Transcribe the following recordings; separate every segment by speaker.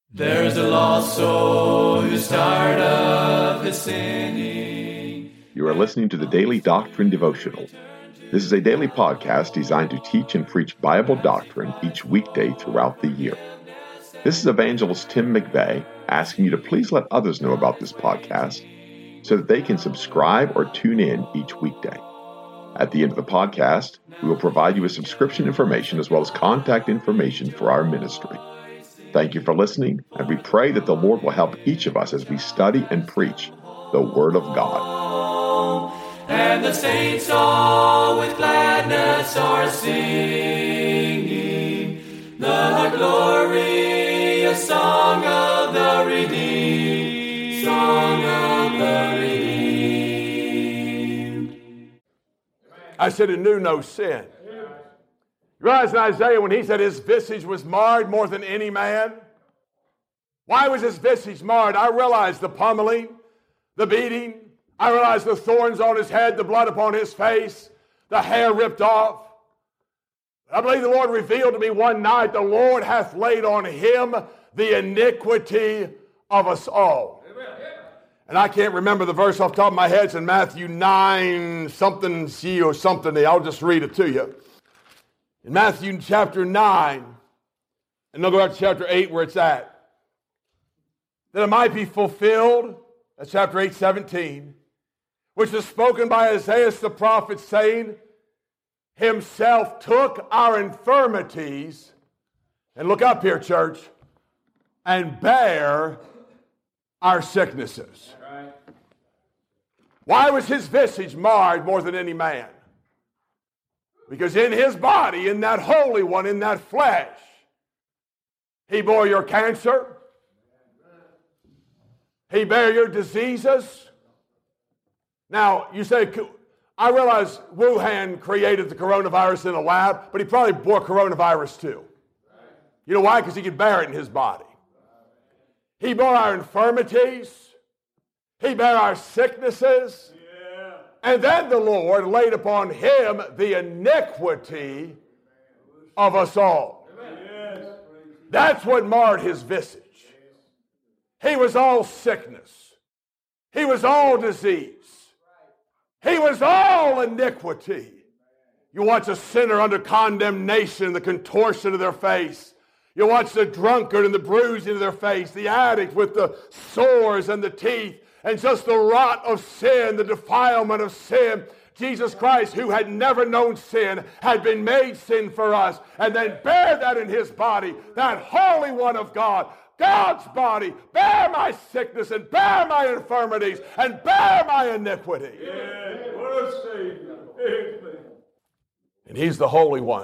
Speaker 1: There's a lost soul who's tired of his sinning.
Speaker 2: You are listening to the Daily Doctrine Devotional. This is a daily podcast designed to teach and preach Bible doctrine each weekday throughout the year. This is Evangelist Tim McVeigh asking you to please let others know about this podcast so that they can subscribe or tune in each weekday. At the end of the podcast, we will provide you with subscription information as well as contact information for our ministry. Thank you for listening, and we pray that the Lord will help each of us as we study and preach the Word of God.
Speaker 1: And the saints all with gladness are singing the glorious song of the redeemed, song of the redeemed.
Speaker 3: I said he knew no sin. You realize in Isaiah when he said his visage was marred more than any man? Why was his visage marred? I realize the pummeling, the beating. I realize the thorns on his head, the blood upon his face, the hair ripped off. I believe the Lord revealed to me one night, the Lord hath laid on him the iniquity of us all. And I can't remember the verse off the top of my head. It's in Matthew 9, something C or something. I'll just read it to you. In Matthew chapter 9, and they'll go back to chapter 8 where it's at. That it might be fulfilled, that's chapter 8, 17, which is spoken by Isaiah the prophet, saying, himself took our infirmities, and look up here, church, and bare our sicknesses. Why was his visage marred more than any man? Because in his body, in that Holy One, in that flesh, he bore your cancer. He bare your diseases. Now, you say, I realize Wuhan created the coronavirus in a lab, but he probably bore coronavirus too. You know why? Because he could bear it in his body. He bore our infirmities. He bare our sicknesses. And then the Lord laid upon him the iniquity of us all. That's what marred his visage. He was all sickness. He was all disease. He was all iniquity. You watch a sinner under condemnation, the contortion of their face. You watch the drunkard and the bruising of their face, the addict with the sores and the teeth, and just the rot of sin, the defilement of sin. Jesus Christ, who had never known sin, had been made sin for us, and then bear that in his body, that Holy One of God, God's body, bear my sickness and bear my infirmities and bear my iniquity.
Speaker 4: Yeah, what a Savior.
Speaker 3: And he's the Holy One.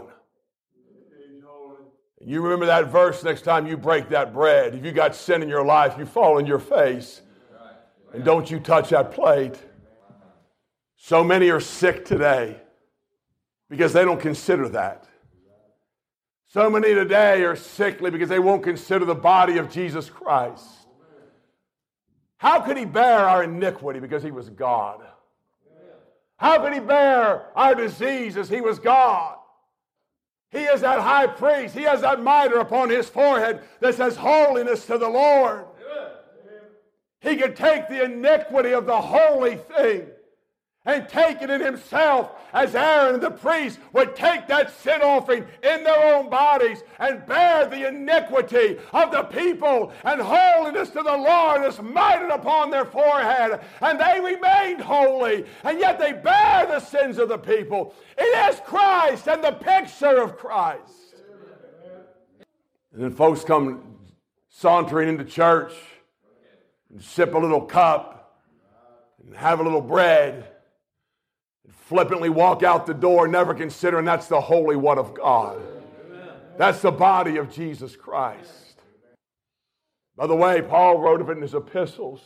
Speaker 3: You remember that verse next time you break that bread. If you got sin in your life, you fall on your face. And don't you touch that plate. So many are sick today because they don't consider that. So many today are sickly because they won't consider the body of Jesus Christ. How could he bear our iniquity? Because he was God. How could he bear our diseases? He was God. He is that high priest. He has that mitre upon his forehead that says holiness to the Lord. He could take the iniquity of the holy thing and take it in himself, as Aaron the priest would take that sin offering in their own bodies and bear the iniquity of the people, and holiness to the Lord is mitred upon their forehead, and they remained holy, and yet they bear the sins of the people. It is Christ and the picture of Christ. And then folks come sauntering into church and sip a little cup and have a little bread and flippantly walk out the door, never considering that's the Holy One of God. That's the body of Jesus Christ. By the way, Paul wrote of it in his epistles.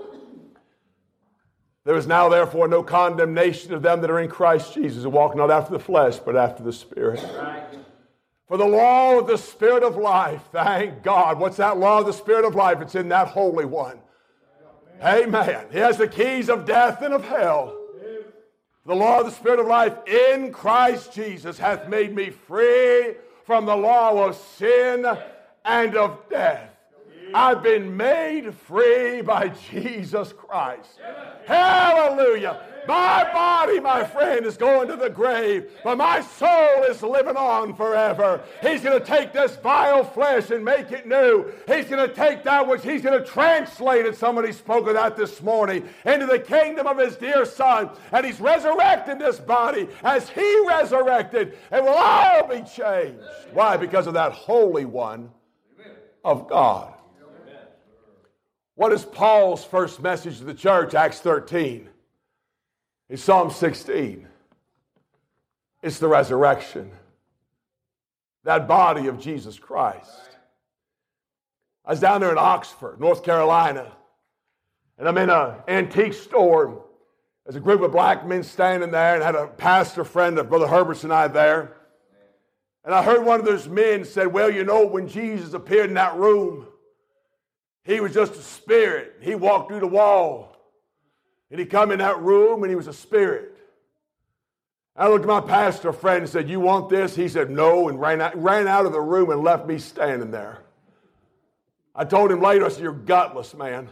Speaker 3: There is now therefore no condemnation of them that are in Christ Jesus, who walk not after the flesh, but after the Spirit. For the law of the Spirit of life, thank God. What's that law of the Spirit of life? It's in that Holy One. Amen. He has the keys of death and of hell. The law of the Spirit of life in Christ Jesus hath made me free from the law of sin and of death. I've been made free by Jesus Christ. Hallelujah. My body, my friend, is going to the grave, but my soul is living on forever. He's going to take this vile flesh and make it new. He's going to take that which he's going to translate it. Somebody spoke of that this morning, into the kingdom of his dear Son. And he's resurrected this body as he resurrected, and we'll all be changed. Why? Because of that Holy One of God. What is Paul's first message to the church? Acts 13. In Psalm 16, it's the resurrection. That body of Jesus Christ. I was down there in Oxford, North Carolina, and I'm in an antique store. There's a group of black men standing there, and I had a pastor friend of Brother Herbert's and I there. And I heard one of those men said, well, you know, when Jesus appeared in that room, he was just a spirit. He walked through the wall. And he come in that room and he was a spirit. I looked at my pastor friend and said, you want this? He said, no, and ran out of the room and left me standing there. I told him later, I said, you're gutless, man.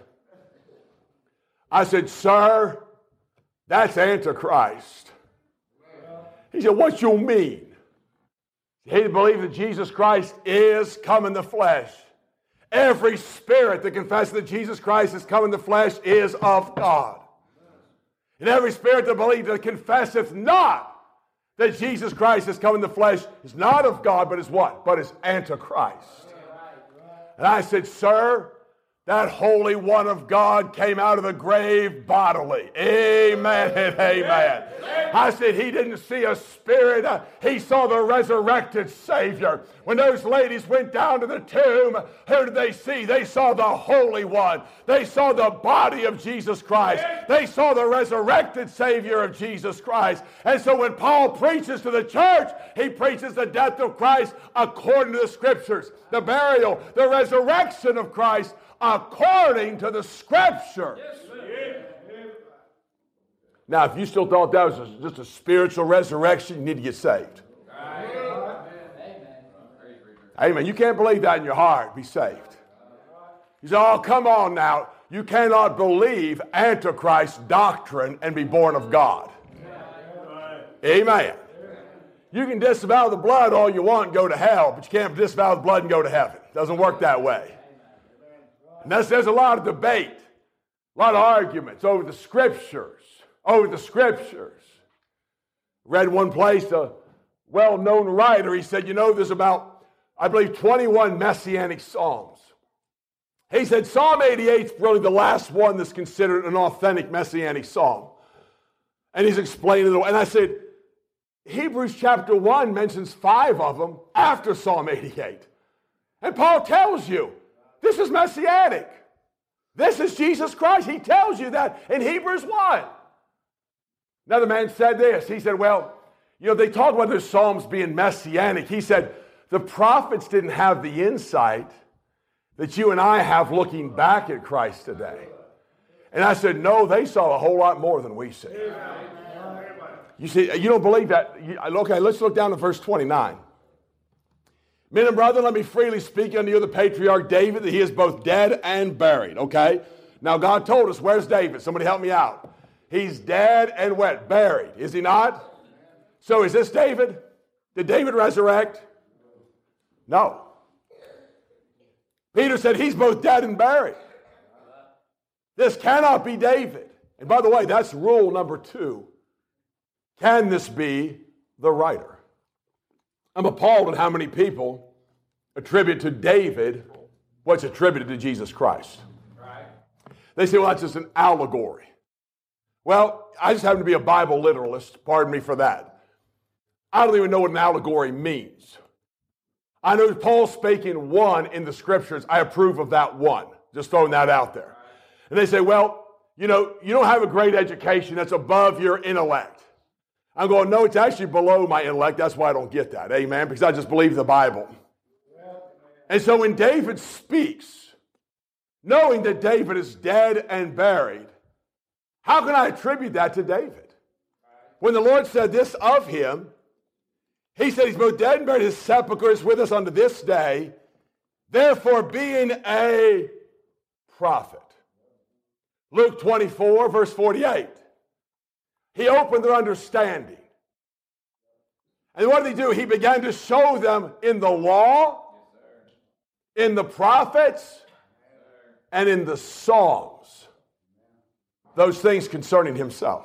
Speaker 3: I said, sir, that's Antichrist. He said, what you mean? He believed that Jesus Christ is come in the flesh. Every spirit that confesses that Jesus Christ is come in the flesh is of God. And every spirit that believes that confesseth not that Jesus Christ has come in the flesh is not of God, but is what? But is Antichrist. And I said, sir, that Holy One of God came out of the grave bodily. Amen and amen. I said he didn't see a spirit. He saw the resurrected Savior. When those ladies went down to the tomb, who did they see? They saw the Holy One. They saw the body of Jesus Christ. They saw the resurrected Savior of Jesus Christ. And so when Paul preaches to the church, he preaches the death of Christ according to the Scriptures, the burial, the resurrection of Christ according to the Scripture. Now, if you still thought that was just a spiritual resurrection, you need to get saved. Amen. You can't believe that in your heart. Be saved. You say, oh, come on now. You cannot believe Antichrist doctrine and be born of God. Amen. You can disavow the blood all you want and go to hell, but you can't disavow the blood and go to heaven. It doesn't work that way. And there's a lot of debate, a lot of arguments over the Scriptures. Read one place, a well-known writer, he said, you know, there's about, I believe, 21 Messianic Psalms. He said Psalm 88 is really the last one that's considered an authentic Messianic Psalm. And he's explaining it. And I said, Hebrews chapter 1 mentions 5 of them after Psalm 88. And Paul tells you, this is Messianic. This is Jesus Christ. He tells you that in Hebrews 1. Another man said this. He said, well, you know, they talk about those Psalms being Messianic. He said, the prophets didn't have the insight that you and I have looking back at Christ today. And I said, no, they saw a whole lot more than we see. You see, you don't believe that. Okay, let's look down to verse 29. Men and brethren, let me freely speak unto you of the patriarch David, that he is both dead and buried. Okay? Now God told us, where's David? Somebody help me out. He's dead and what? Buried. Is he not? So is this David? Did David resurrect? No. Peter said he's both dead and buried. This cannot be David. And by the way, that's rule number 2. Can this be the writer? I'm appalled at how many people attribute to David what's attributed to Jesus Christ. Right. They say, well, that's just an allegory. Well, I just happen to be a Bible literalist. Pardon me for that. I don't even know what an allegory means. I know Paul speaking one in the Scriptures. I approve of that one. Just throwing that out there. And they say, well, you know, you don't have a great education. That's above your intellect. I'm going, no, it's actually below my intellect. That's why I don't get that. Amen. Because I just believe the Bible. And so when David speaks, knowing that David is dead and buried, how can I attribute that to David? When the Lord said this of him, he said he's both dead and buried. His sepulchre is with us unto this day. Therefore, being a prophet. Luke 24, verse 48. He opened their understanding. And what did he do? He began to show them in the law, in the prophets, and in the Psalms, those things concerning himself.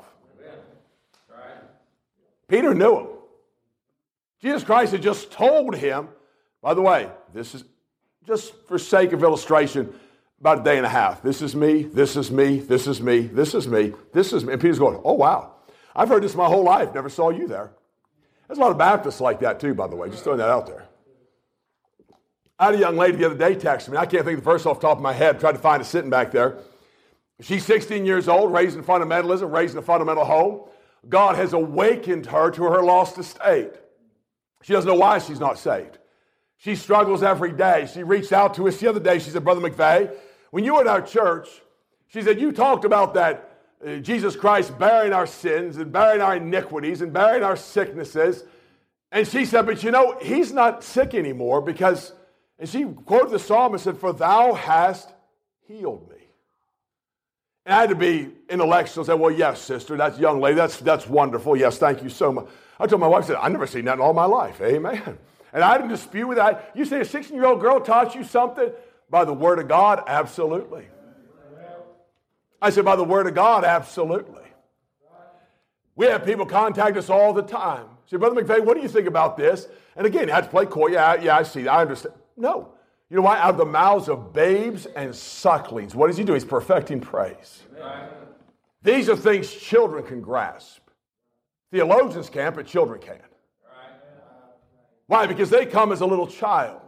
Speaker 3: Peter knew him. Jesus Christ had just told him, by the way, this is just for sake of illustration, about a day and a half. This is me, this is me, this is me, this is me, this is me. And Peter's going, oh, wow. I've heard this my whole life. Never saw you there. There's a lot of Baptists like that too, by the way. Just throwing that out there. I had a young lady the other day text me. I can't think of the verse off the top of my head. Tried to find it sitting back there. She's 16 years old, raised in fundamentalism, raised in a fundamental home. God has awakened her to her lost estate. She doesn't know why she's not saved. She struggles every day. She reached out to us the other day. She said, Brother McVeigh, when you were at our church, she said, you talked about that Jesus Christ bearing our sins and bearing our iniquities and bearing our sicknesses. And she said, but you know, he's not sick anymore because, and she quoted the psalm and said, for thou hast healed me. And I had to be intellectual and say, well, yes, sister, that's young lady, that's wonderful. Yes, thank you so much. I told my wife, I said, I've never seen that in all my life. Amen. And I didn't dispute with that. You say a 16-year-old girl taught you something? By the word of God? Absolutely. I said, by the word of God? Absolutely. We have people contact us all the time. Say, Brother McVeigh, what do you think about this? And again, you have to play coy. Yeah, I see that. I understand. No. You know why? Out of the mouths of babes and sucklings, what does he do? He's perfecting praise. Amen. These are things children can grasp. Theologians can't, but children can. Why? Because they come as a little child.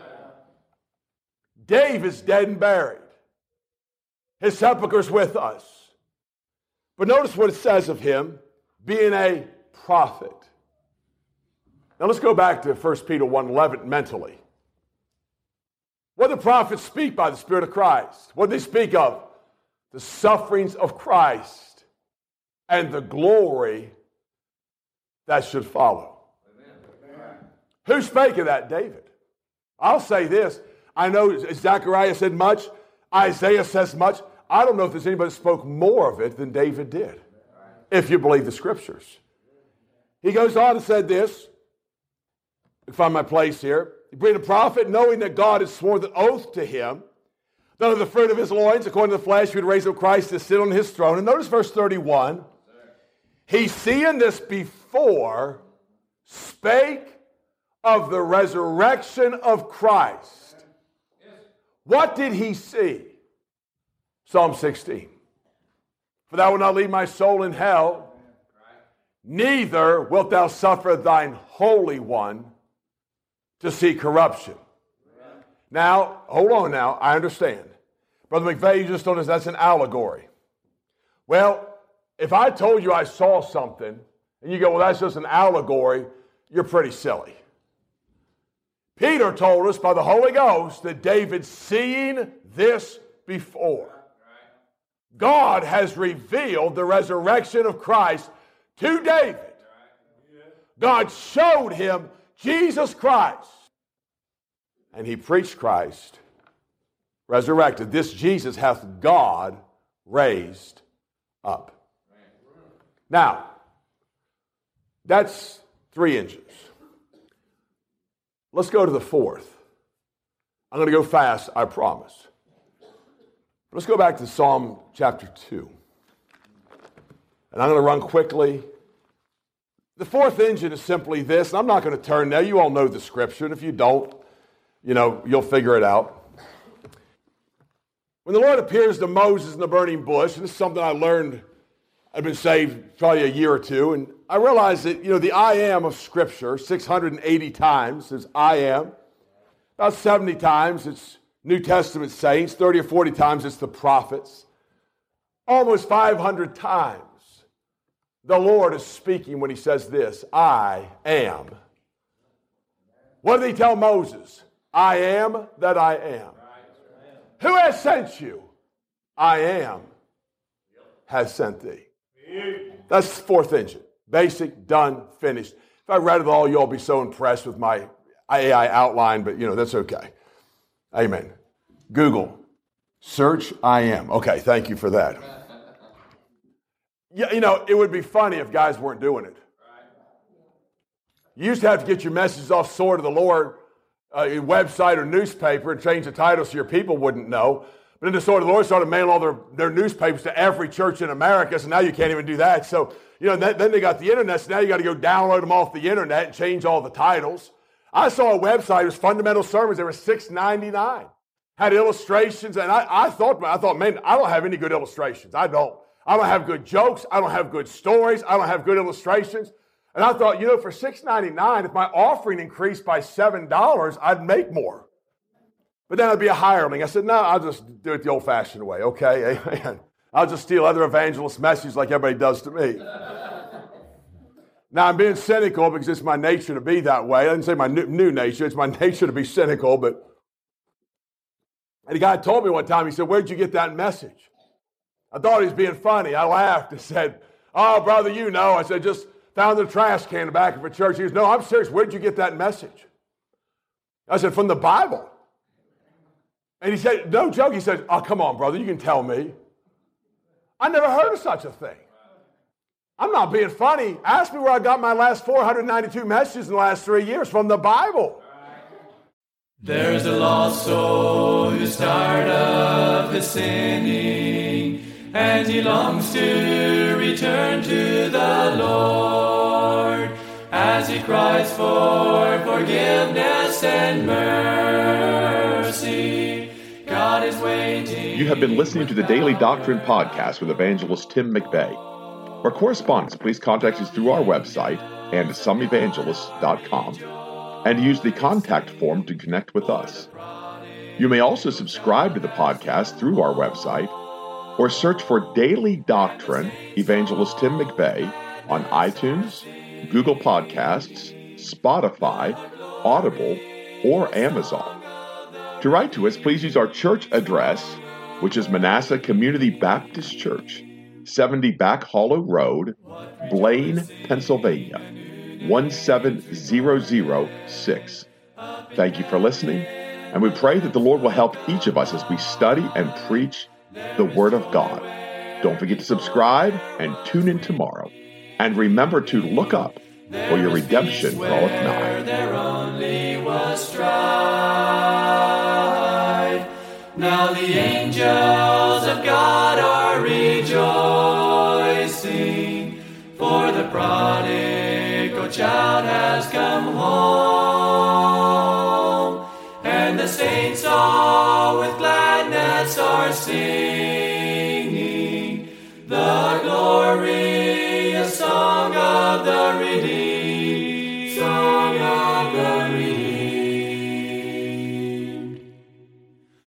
Speaker 3: Dave is dead and buried. His sepulchre's with us. But notice what it says of him, being a prophet. Now let's go back to 1 Peter 1:11 mentally. What did the prophets speak by the Spirit of Christ? What did they speak of? The sufferings of Christ and the glory that should follow. Who spake of that? David. I'll say this. I know Zechariah said much. Isaiah says much. I don't know if there's anybody that spoke more of it than David did, if you believe the Scriptures. He goes on and said this. I find my place here. Being a prophet, knowing that God had sworn an oath to him, that of the fruit of his loins, according to the flesh, he would raise up Christ to sit on his throne. And notice verse 31. He, seeing this before, spake of the resurrection of Christ. What did he see? Psalm 16. For thou wilt not leave my soul in hell, neither wilt thou suffer thine Holy One to see corruption. Now, hold on now, I understand. Brother McVeigh, you just told us that's an allegory. Well, if I told you I saw something, and you go, well, that's just an allegory, you're pretty silly. Peter told us by the Holy Ghost that David's seen this before. God has revealed the resurrection of Christ to David. God showed him Jesus Christ. And he preached Christ resurrected. This Jesus hath God raised up. Now, that's 3 inches. Let's go to the 4th. I'm going to go fast, I promise. Let's go back to Psalm chapter 2. And I'm going to run quickly. The 4th engine is simply this, and I'm not going to turn there. You all know the Scripture, and if you don't, you'll figure it out. When the Lord appears to Moses in the burning bush, and this is something I learned, I've been saved probably a year or two, and I realized that, the I am of Scripture, 680 times is I am. About 70 times it's New Testament saints, 30 or 40 times it's the prophets. Almost 500 times the Lord is speaking when he says this, I am. What did he tell Moses? I am that I am. Who has sent you? I am has sent thee. That's the 4th engine. Basic, done, finished. If I read it all, you'll be so impressed with my AI outline, but that's okay. Amen. Google, Search I am. Okay, thank you for that. Yeah, it would be funny if guys weren't doing it. You used to have to get your messages off Sword of the Lord website or newspaper and change the title so your people wouldn't know. But then the Sword of the Lord started mailing all their newspapers to every church in America, so now you can't even do that. So, then they got the internet, so now you got to go download them off the internet and change all the titles. I saw a website, it was Fundamental Sermons, they were $6.99. Had illustrations, and I thought, man, I don't have any good illustrations. I don't have good jokes. I don't have good stories. I don't have good illustrations. And I thought, for $6.99, if my offering increased by $7, I'd make more. But then I'd be a hireling. I said, no, I'll just do it the old-fashioned way, okay? Amen. I'll just steal other evangelists' messages like everybody does to me. Now, I'm being cynical because it's my nature to be that way. I didn't say my new nature. It's my nature to be cynical. And the guy told me one time, he said, where'd you get that message? I thought he was being funny. I laughed and said, oh, brother, I said, just found the trash can in the back of a church. He goes, no, I'm serious. Where'd you get that message? I said, from the Bible. And he said, no joke. He said, oh, come on, brother, you can tell me. I never heard of such a thing. I'm not being funny. Ask me where I got my last 492 messages in the last 3 years, from the Bible.
Speaker 1: There's a lost soul who's tired of his sinning, and he longs to return to the Lord as he cries for forgiveness and mercy. God is waiting.
Speaker 2: You have been listening to the Daily Doctrine Podcast with evangelist Tim McVeigh. For correspondence, please contact us through our website and someevangelists.com, and use the contact form to connect with us. You may also subscribe to the podcast through our website, or search for Daily Doctrine Evangelist Tim McVeigh on iTunes, Google Podcasts, Spotify, Audible, or Amazon. To write to us, please use our church address, which is Manasseh Community Baptist Church, 70 Back Hollow Road, Blaine, Pennsylvania, 17006. Thank you for listening, and we pray that the Lord will help each of us as we study and preach the Word of God. Don't forget to subscribe and tune in tomorrow. And remember to look up, for your redemption draweth nigh.
Speaker 1: There only was strife. Now the angels of God are rejoicing, for the prodigal child has come home, and the saints all with gladness are singing the glorious song of the redeemed.